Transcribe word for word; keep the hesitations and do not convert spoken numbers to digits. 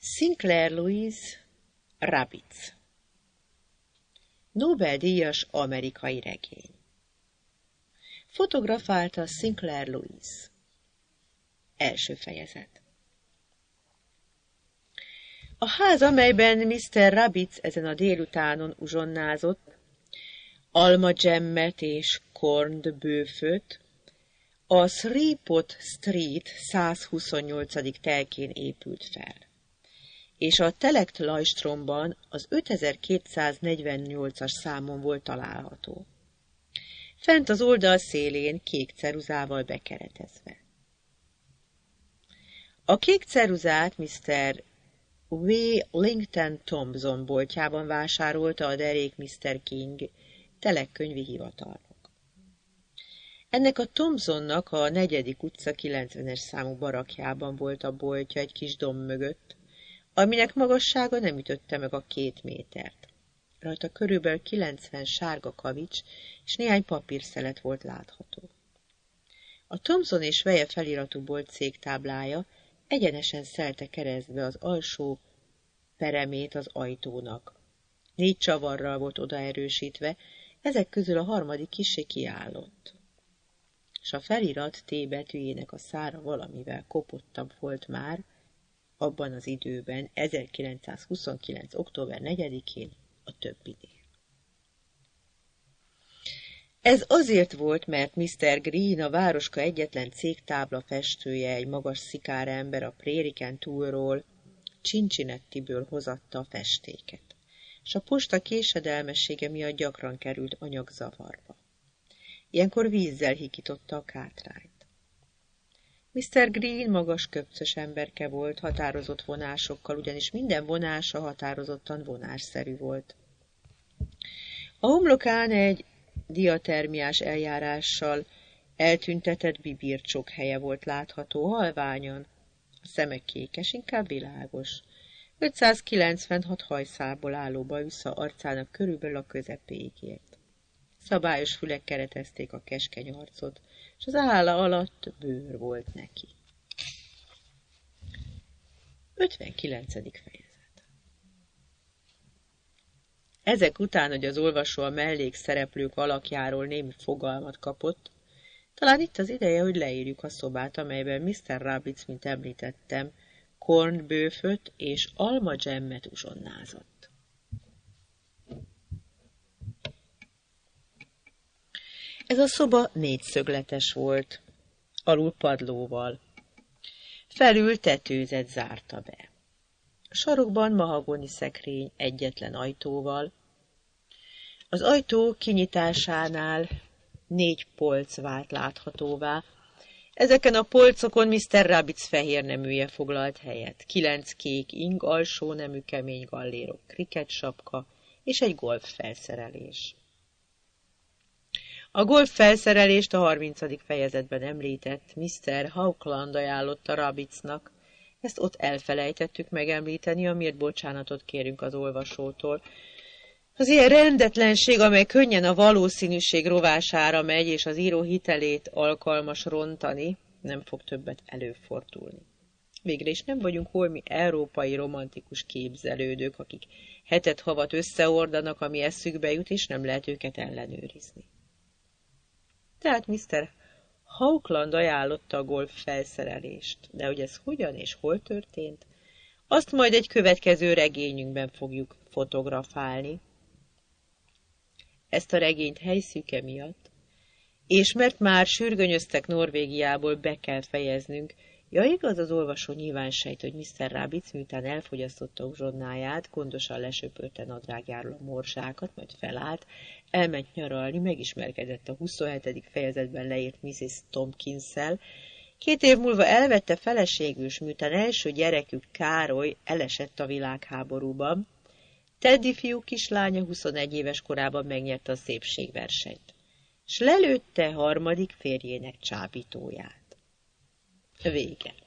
Sinclair Louise Rabbids. Nobel-díjas amerikai regény. Fotografálta Sinclair Louise. Első fejezet. A ház, amelyben miszter Rabbids ezen a délutánon uzsonnázott, almadzsemmet és kornd bőföt, a Shreveport Street százhuszonnyolcadik telkén épült fel, és a Telekt Lajstromban az ötezer-kétszáznegyvennyolcas számon volt található. Fent az oldal szélén kék ceruzával bekeretezve. A kék ceruzát miszter W. Langton Thompson boltjában vásárolta a derék miszter King telekkönyvi hivatalnok. Ennek a Thompsonnak a negyedik utca kilencvenes számú barakjában volt a boltja egy kis domb mögött, aminek magassága nem ütötte meg a két métert. Rajta körülbelül kilencven sárga kavics és néhány papírszelet volt látható. A Thompson és Veje feliratú bolt cégtáblája egyenesen szelte keresztbe az alsó peremét az ajtónak. Négy csavarral volt odaerősítve, ezek közül a harmadik kissé kiállott, és a felirat T betűjének a szára valamivel kopottabb volt már abban az időben, ezerkilencszázhuszonkilenc. október negyedikén a többinél. Ez azért volt, mert miszter Green, a városka egyetlen cégtábla festője, egy magas szikárember a Prériken túlról, Cincinnatiből hozatta a festéket, és a posta késedelmessége miatt gyakran került anyagzavarba. Ilyenkor vízzel hikította a kátrányt. miszter Green magas köpcös emberke volt, határozott vonásokkal, ugyanis minden vonása határozottan vonásszerű volt. A homlokán egy diatermiás eljárással eltüntetett bibircsok helye volt látható halványan, a szeme kékes, inkább világos. ötszázkilencvenhat hajszálból álló bajusza arcának körülbelül a közepéig ért. Szabályos fülek keretezték a keskeny arcot, és az álla alatt bőr volt neki. ötvenkilencedik fejezet. Ezek után, hogy az olvasó a mellékszereplők alakjáról némi fogalmat kapott, talán itt az ideje, hogy leírjuk a szobát, amelyben miszter Rabbids, mint említettem, kornbőföt és almadzsemmet uzsonnázott. Ez a szoba négyszögletes volt, alul padlóval. Felül tetőzet zárta be. A sarokban mahagoni szekrény egyetlen ajtóval. Az ajtó kinyitásánál négy polc vált láthatóvá. Ezeken a polcokon miszter Rabbids fehér neműje foglalt helyet. Kilenc kék ing, alsó nemű kemény gallérok, kriket sapka és egy golf felszerelés. A golf felszerelést a harmincadik fejezetben említett miszter Hauckland ajánlotta Rabbidsnak. Ezt ott elfelejtettük megemlíteni, amiért bocsánatot kérünk az olvasótól. Az ilyen rendetlenség, amely könnyen a valószínűség rovására megy, és az író hitelét alkalmas rontani, nem fog többet előfordulni. Végre is nem vagyunk holmi európai romantikus képzelődők, akik hetet-havat összeordanak, ami eszükbe jut, és nem lehet őket ellenőrizni. Tehát miszter Hauckland ajánlotta a golf felszerelést, de hogy ez hogyan és hol történt, azt majd egy következő regényünkben fogjuk fotografálni. Ezt a regényt helyszűke miatt, és mert már sürgönyöztek Norvégiából, be kell fejeznünk. Ja, igaz, az olvasó nyilván sejt, hogy miszter Rabbids, miután elfogyasztotta uzsonnáját, gondosan lesöpörte nadrágjáról a morzsákat, majd felállt, elment nyaralni, megismerkedett a huszonhetedik fejezetben leírt missziz Tompkinssel. Két év múlva elvette feleségül, s miután első gyerekük Károly elesett a világháborúban, Teddy fiú kislánya huszonegy éves korában megnyerte a szépségversenyt, s lelőtte harmadik férjének csábítóját. Vége.